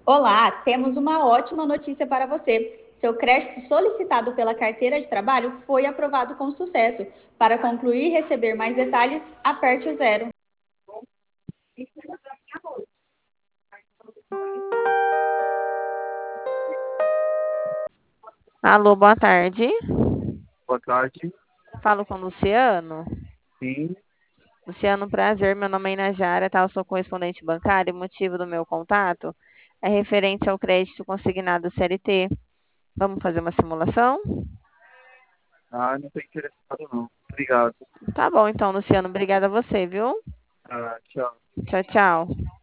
Olá, temos uma ótima notícia para você. Seu crédito solicitado pela carteira de trabalho foi aprovado com sucesso. Para concluir e receber mais detalhes, aperte o zero. Alô, boa tarde. Boa tarde. Falo com o Luciano. Sim. Luciano, prazer. Meu nome é Inajara, tá? Eu sou correspondente bancário. O motivo do meu contato é referente ao crédito consignado CLT. Vamos fazer uma simulação? Ah, não estou interessado não. Obrigado. Tá bom, então, Luciano. Obrigada a você, viu? Ah, tchau. Tchau, tchau.